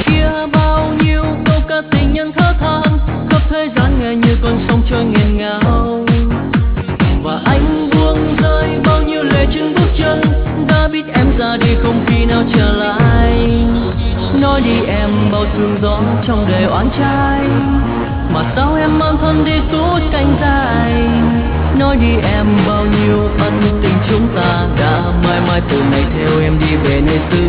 kia bao nhiêu câu ca tình nhân thở than, khắp thế gian nghe như con sông trôi nghẹn ngào. Và anh buông rơi bao nhiêu lệ trên bước chân, đã biết em ra đi không khi nào trở lại. Nói đi em bao thương gió trong đời oán trái, mà sao em mang thân đi suốt cánh dài. Nói đi em bao nhiêu ân tình chúng ta đã mãi mãi từ này theo em đi về nơi xứ